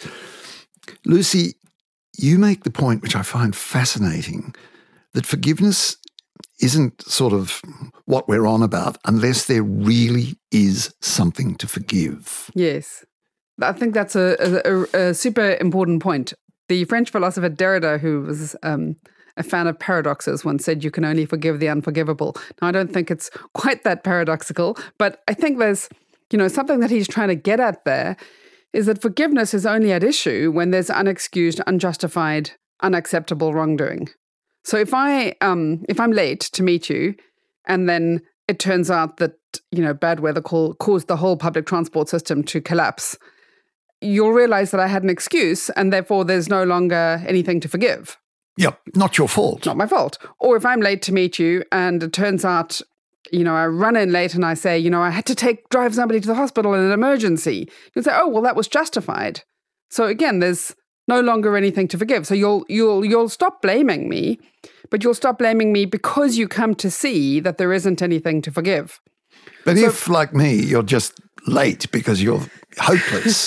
S3: Lucy, you make the point, which I find fascinating, that forgiveness isn't sort of what we're on about unless there really is something to forgive.
S5: Yes. I think that's a, a, a super important point. The French philosopher Derrida, who was um, a fan of paradoxes, once said you can only forgive the unforgivable. Now, I don't think it's quite that paradoxical, but I think there's, you know, something that he's trying to get at there is that forgiveness is only at issue when there's unexcused, unjustified, unacceptable wrongdoing. So if I um, if I'm late to meet you, and then it turns out that, you know, bad weather call, caused the whole public transport system to collapse, you'll realize that I had an excuse, and therefore there's no longer anything to forgive.
S3: Yep, not your fault.
S5: Not my fault. Or if I'm late to meet you, and it turns out, you know, I run in late and I say, you know, I had to take drive somebody to the hospital in an emergency. You'll say, oh, well, that was justified. So again, there's no longer anything to forgive. So you'll you'll you'll stop blaming me, but you'll stop blaming me because you come to see that there isn't anything to forgive.
S3: But
S5: so,
S3: if, like me, you're just late because you're hopeless,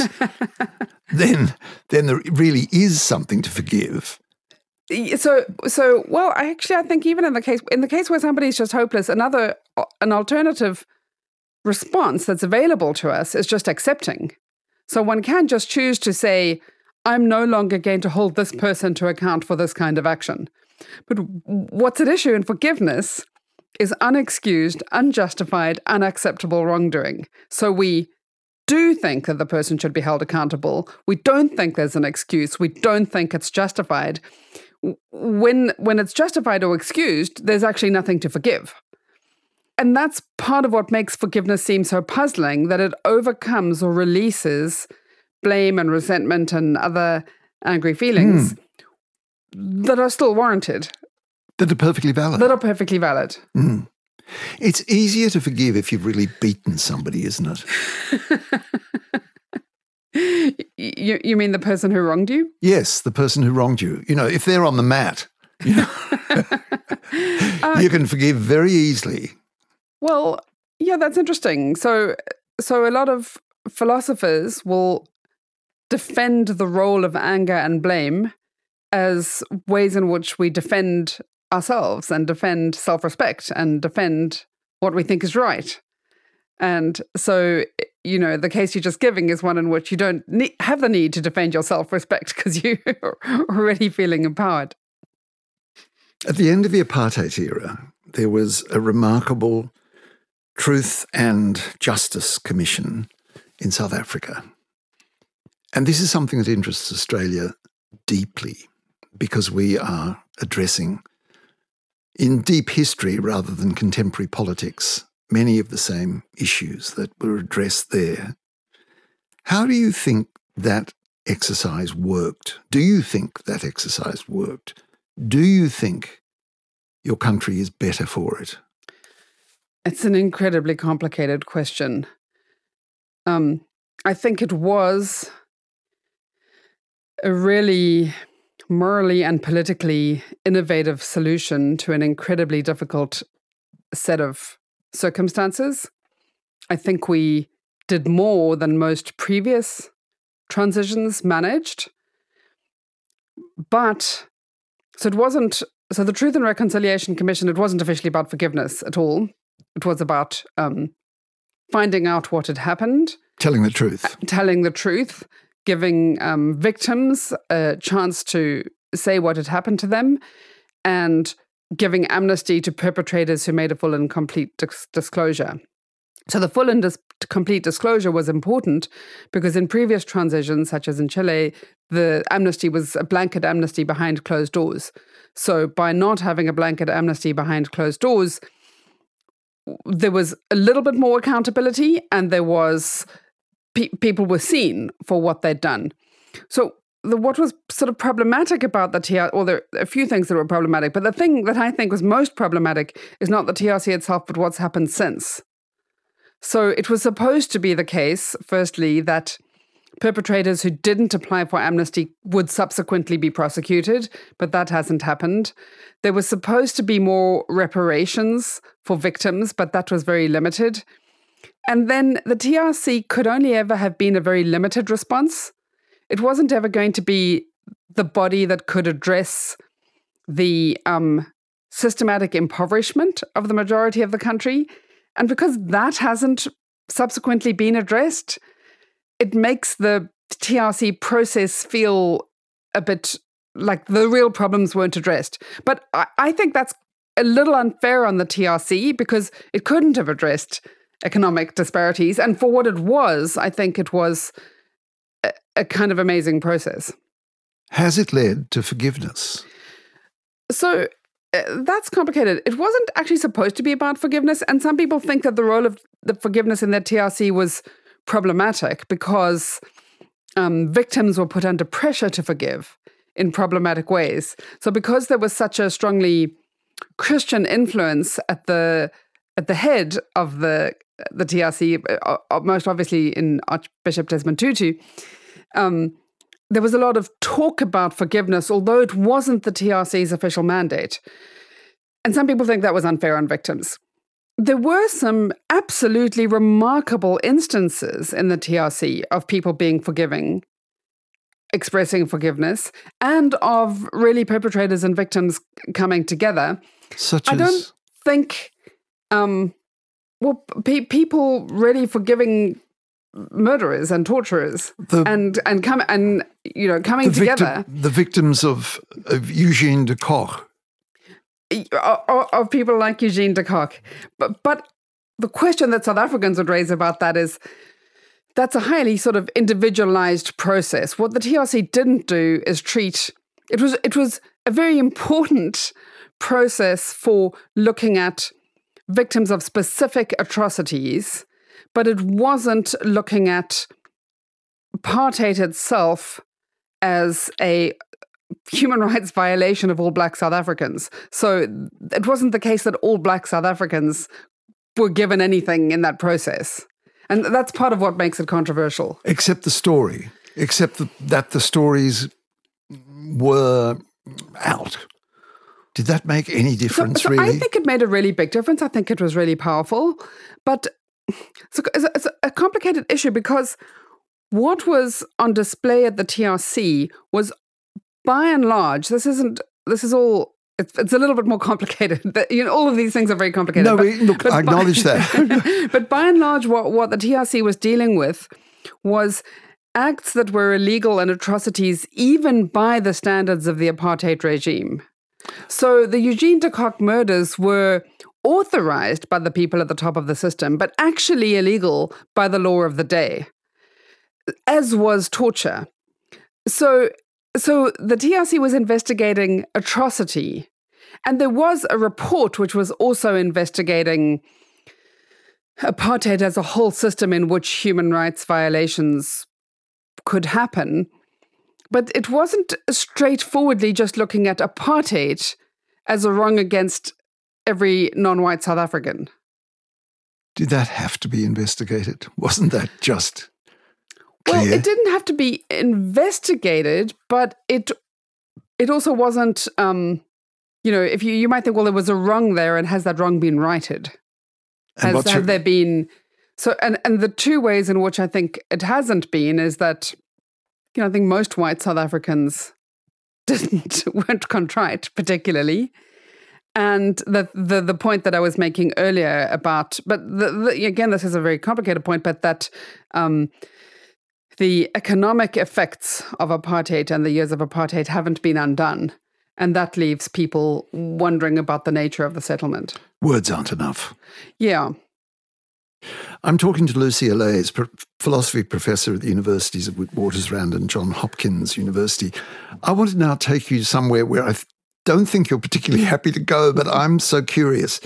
S3: then then there really is something to forgive.
S5: So, so well, I actually, I think even in the case in the case where somebody's just hopeless, another an alternative response that's available to us is just accepting. So one can just choose to say, I'm no longer going to hold this person to account for this kind of action. But what's at issue in forgiveness is unexcused, unjustified, unacceptable wrongdoing. So we do think that the person should be held accountable. We don't think there's an excuse. We don't think it's justified. When when it's justified or excused, there's actually nothing to forgive. And that's part of what makes forgiveness seem so puzzling, that it overcomes or releases blame and resentment and other angry feelings mm. that are still warranted.
S3: That are perfectly valid.
S5: That are perfectly valid.
S3: Mm. It's easier to forgive if you've really beaten somebody, isn't it?
S5: you, you mean the person who wronged you?
S3: Yes, the person who wronged you. You know, if they're on the mat, you know, uh, you can forgive very easily.
S5: Well, yeah, that's interesting. So, so a lot of philosophers will defend the role of anger and blame as ways in which we defend ourselves and defend self-respect and defend what we think is right. And so, you know, the case you're just giving is one in which you don't need, have the need to defend your self-respect because you're already feeling empowered.
S3: At the end of the apartheid era, there was a remarkable Truth and Justice Commission in South Africa. And this is something that interests Australia deeply because we are addressing, in deep history rather than contemporary politics, many of the same issues that were addressed there. How do you think that exercise worked? Do you think that exercise worked? Do you think your country is better for it?
S5: It's an incredibly complicated question. Um, I think it was a really morally and politically innovative solution to an incredibly difficult set of circumstances. I think we did more than most previous transitions managed. But, so it wasn't, so the Truth and Reconciliation Commission, it wasn't officially about forgiveness at all. It was about um, finding out what had happened.
S3: Telling the truth.
S5: Telling the truth, giving um, victims a chance to say what had happened to them, and giving amnesty to perpetrators who made a full and complete dis- disclosure. So the full and dis- complete disclosure was important because in previous transitions, such as in Chile, the amnesty was a blanket amnesty behind closed doors. So by not having a blanket amnesty behind closed doors, there was a little bit more accountability, and there was pe- people were seen for what they'd done. So the, what was sort of problematic about the T R C, well, there are a few things that were problematic, but the thing that I think was most problematic is not the T R C itself, but what's happened since. So it was supposed to be the case, firstly, that perpetrators who didn't apply for amnesty would subsequently be prosecuted, but that hasn't happened. There was supposed to be more reparations for victims, but that was very limited. And then the T R C could only ever have been a very limited response. It wasn't ever going to be the body that could address the um, systematic impoverishment of the majority of the country. And because that hasn't subsequently been addressed, it makes the T R C process feel a bit like the real problems weren't addressed. But I, I think that's a little unfair on the T R C because it couldn't have addressed economic disparities. And for what it was, I think it was a, a kind of amazing process.
S3: Has it led to forgiveness?
S5: So uh, that's complicated. It wasn't actually supposed to be about forgiveness. And some people think that the role of the forgiveness in the T R C was problematic because um, victims were put under pressure to forgive in problematic ways. So because there was such a strongly Christian influence at the at the head of the the T R C, uh, most obviously in Archbishop Desmond Tutu, um, there was a lot of talk about forgiveness, although it wasn't the T R C's official mandate. And some people think that was unfair on victims. There were some absolutely remarkable instances in the T R C of people being forgiving, expressing forgiveness, and of really perpetrators and victims coming together.
S3: Such
S5: I
S3: as?
S5: don't think, um, well, pe- people really forgiving murderers and torturers
S3: The-
S5: and and come and you know coming
S3: the,
S5: together
S3: victim, the victims of, of Eugene de Kock.
S5: of, of people like Eugene de Kock. But but the question that South Africans would raise about that is that's a highly sort of individualized process. What the T R C didn't do is treat it was it was a very important process for looking at victims of specific atrocities, but it wasn't looking at apartheid itself as a human rights violation of all black South Africans. So it wasn't the case that all black South Africans were given anything in that process. And that's part of what makes it controversial.
S3: Except the story, except the, that the stories were out. Did that make any difference,
S5: so, so
S3: really?
S5: I think it made a really big difference. I think it was really powerful. But it's a, it's a complicated issue because what was on display at the T R C was, by and large, this isn't, this is all, it's, it's a little bit more complicated. You know, all of these things are very complicated.
S3: No,
S5: but,
S3: we, look,
S5: but
S3: I acknowledge
S5: by,
S3: that.
S5: But by and large, what, what the T R C was dealing with was acts that were illegal and atrocities even by the standards of the apartheid regime. So the Eugene de Kock murders were authorized by the people at the top of the system, but actually illegal by the law of the day, as was torture. So, so the T R C was investigating atrocity, and there was a report which was also investigating apartheid as a whole system in which human rights violations could happen. But it wasn't straightforwardly just looking at apartheid as a wrong against every non-white South African.
S3: Did that have to be investigated? Wasn't that just clear?
S5: Well, it didn't have to be investigated, but it it also wasn't, um, you know, if you, you might think, well, there was a wrong there, and has that wrong been righted? Has, have your... there been... So, and, and the two ways in which I think it hasn't been is that, you know, I think most white South Africans didn't weren't contrite particularly, and the the the point that I was making earlier about, but the, the, again, this is a very complicated point, but that um, the economic effects of apartheid and the years of apartheid haven't been undone, and that leaves people wondering about the nature of the settlement.
S3: Words aren't enough.
S5: Yeah.
S3: I'm talking to Lucy Allays, pro- philosophy professor at the universities of Witwatersrand and Johns Hopkins University. I want to now take you somewhere where I th- don't think you're particularly happy to go, but I'm so curious.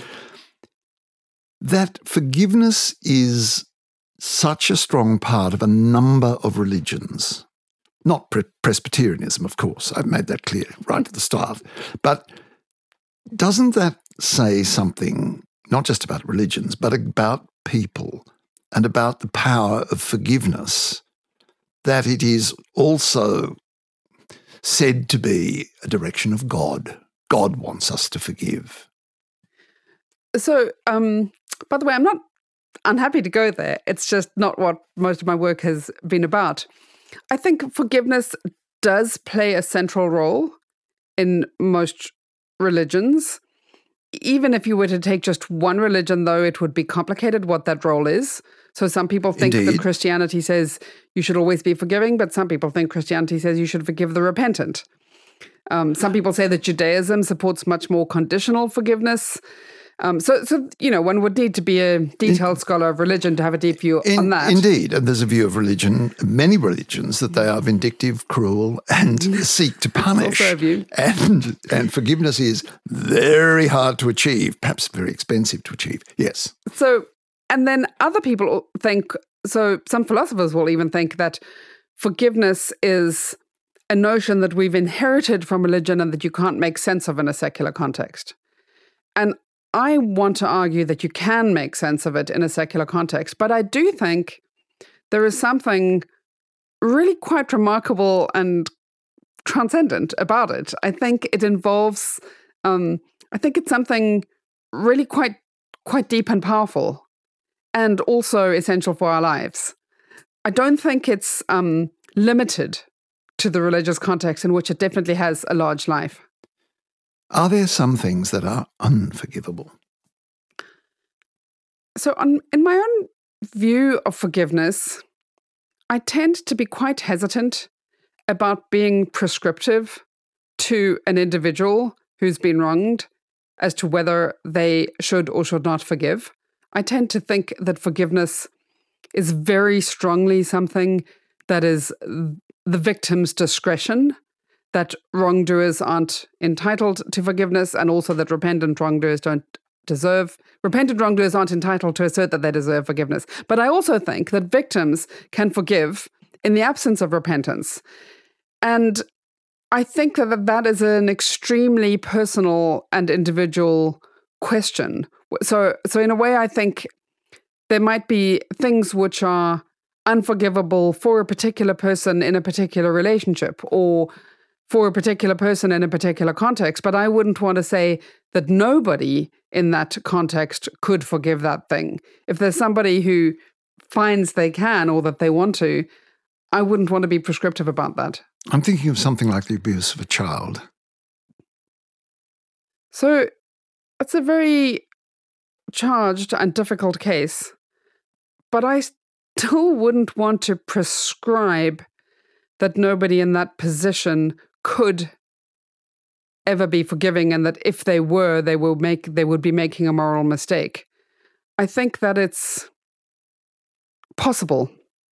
S3: That forgiveness is such a strong part of a number of religions. Not pre- Presbyterianism, of course. I've made that clear right at the start. But doesn't that say something, not just about religions, but about people and about the power of forgiveness, that it is also said to be a direction of God? God wants us to forgive.
S5: So, um, by the way, I'm not unhappy to go there. It's just not what most of my work has been about. I think forgiveness does play a central role in most religions. Even if you were to take just one religion, though, it would be complicated what that role is. So some people think
S3: Indeed.
S5: that Christianity says you should always be forgiving, but some people think Christianity says you should forgive the repentant. Um, some people say that Judaism supports much more conditional forgiveness. Um, so, so, you know, one would need to be a detailed in, scholar of religion to have a deep view
S3: in,
S5: on that.
S3: Indeed. And there's a view of religion, many religions, that they are vindictive, cruel, and seek to punish.
S5: Also a view.
S3: And, and forgiveness is very hard to achieve, perhaps very expensive to achieve. Yes.
S5: So, and then other people think, so some philosophers will even think that forgiveness is a notion that we've inherited from religion and that you can't make sense of in a secular context. And I want to argue that you can make sense of it in a secular context, but I do think there is something really quite remarkable and transcendent about it. I think it involves, um, I think it's something really quite, quite deep and powerful, and also essential for our lives. I don't think it's um, limited to the religious context, in which it definitely has a large life.
S3: Are there some things that are unforgivable?
S5: So on, in my own view of forgiveness, I tend to be quite hesitant about being prescriptive to an individual who's been wronged as to whether they should or should not forgive. I tend to think that forgiveness is very strongly something that is the victim's discretion, that wrongdoers aren't entitled to forgiveness, and also that repentant wrongdoers don't deserve, repentant wrongdoers aren't entitled to assert that they deserve forgiveness. But I also think that victims can forgive in the absence of repentance. And I think that that is an extremely personal and individual question. So, so in a way, I think there might be things which are unforgivable for a particular person in a particular relationship or for a particular person in a particular context. But I wouldn't want to say that nobody in that context could forgive that thing. If there's somebody who finds they can or that they want to, I wouldn't want to be prescriptive about that.
S3: I'm thinking of something like the abuse of a child.
S5: So it's a very charged and difficult case, but I still wouldn't want to prescribe that nobody in that position could ever be forgiving, and that if they were, they will make they would be making a moral mistake. I think that it's possible.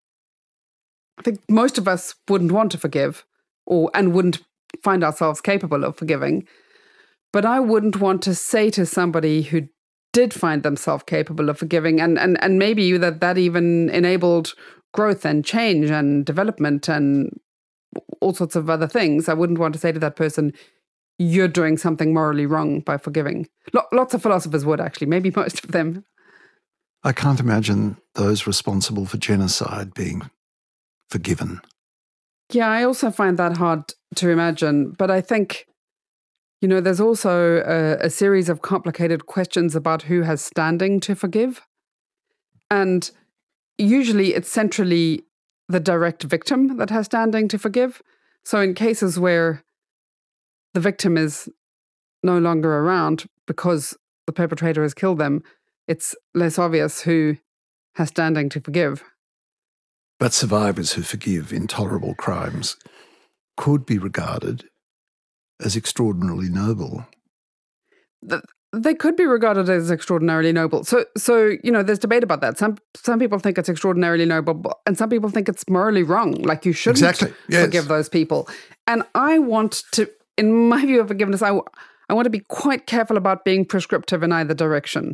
S5: I think most of us wouldn't want to forgive, or and wouldn't find ourselves capable of forgiving. But I wouldn't want to say to somebody who did find themselves capable of forgiving, and and and maybe that that even enabled growth and change and development and all sorts of other things. I wouldn't want to say to that person, you're doing something morally wrong by forgiving. Lots of philosophers would, actually, maybe most of them.
S3: I can't imagine those responsible for genocide being forgiven.
S5: Yeah, I also find that hard to imagine. But I think, you know, there's also a, a series of complicated questions about who has standing to forgive. And usually it's centrally the direct victim that has standing to forgive. So in cases where the victim is no longer around because the perpetrator has killed them, it's less obvious who has standing to forgive.
S3: But survivors who forgive intolerable crimes could be regarded as extraordinarily noble.
S5: The, they could be regarded as extraordinarily noble. So, so you know, there's debate about that. Some some people think it's extraordinarily noble, and some people think it's morally wrong. Like, you shouldn't
S3: exactly. yes.
S5: forgive those people. And I want to, in my view of forgiveness, I, I want to be quite careful about being prescriptive in either direction.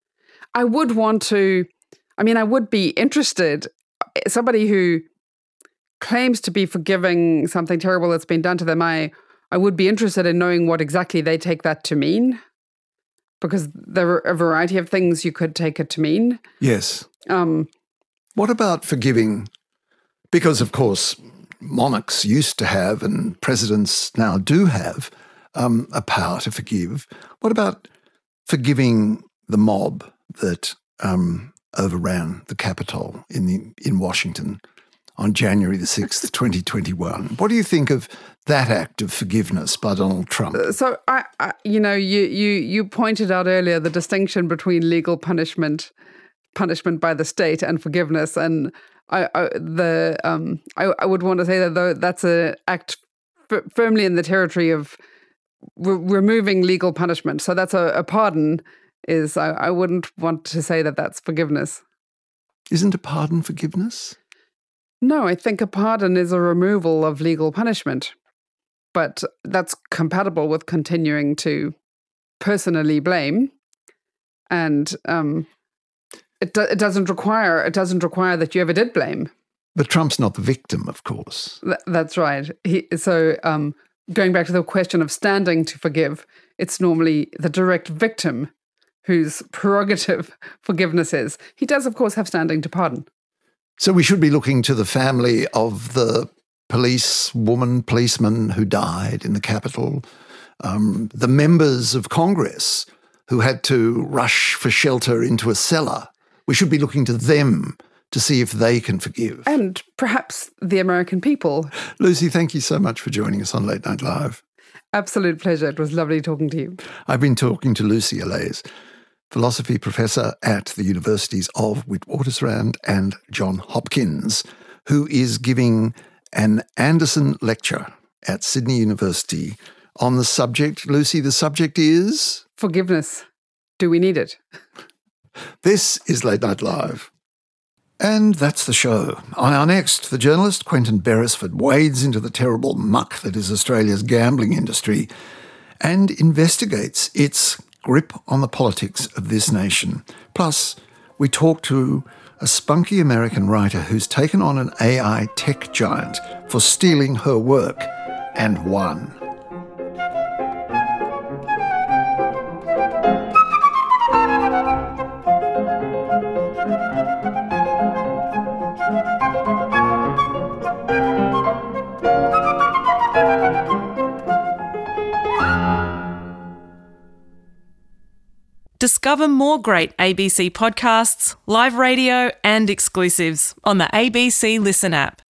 S5: I would want to, I mean, I would be interested, somebody who claims to be forgiving something terrible that's been done to them, I, I would be interested in knowing what exactly they take that to mean, because there are a variety of things you could take it to mean.
S3: Yes.
S5: Um,
S3: what about forgiving? Because, of course, monarchs used to have, and presidents now do have, um, a power to forgive. What about forgiving the mob that um, overran the Capitol in the in Washington on January the sixth, twenty twenty-one? What do you think of that act of forgiveness by Donald Trump?
S5: So, I, I, you know, you you you pointed out earlier the distinction between legal punishment, punishment by the state, and forgiveness, and I, I the um I, I would want to say that though that's an act f- firmly in the territory of re- removing legal punishment. So that's a, a pardon. Is I, I wouldn't want to say that that's forgiveness.
S3: Isn't a pardon forgiveness?
S5: No, I think a pardon is a removal of legal punishment. But that's compatible with continuing to personally blame. And um, it, do, it doesn't require it doesn't require that you ever did blame.
S3: But Trump's not the victim, of course.
S5: Th- that's right. He, so um, going back to the question of standing to forgive, it's normally the direct victim whose prerogative forgiveness is. He does, of course, have standing to pardon.
S3: So we should be looking to the family of the police woman, policeman who died in the Capitol, um, the members of Congress who had to rush for shelter into a cellar. We should be looking to them to see if they can forgive.
S5: And perhaps the American people.
S3: Lucy, thank you so much for joining us on Late Night Live.
S5: Absolute pleasure. It was lovely talking to you.
S3: I've been talking to Lucy Allays, philosophy professor at the Universities of Witwatersrand and Johns Hopkins, who is giving an Anderson lecture at Sydney University on the subject. Lucy, the subject is?
S5: Forgiveness. Do we need it?
S3: This is Late Night Live. And that's the show. On our next, the journalist Quentin Beresford wades into the terrible muck that is Australia's gambling industry and investigates its grip on the politics of this nation. Plus, we talk to a spunky American writer who's taken on an A I tech giant for stealing her work and one.
S6: Discover more great A B C podcasts, live radio and exclusives on the A B C Listen app.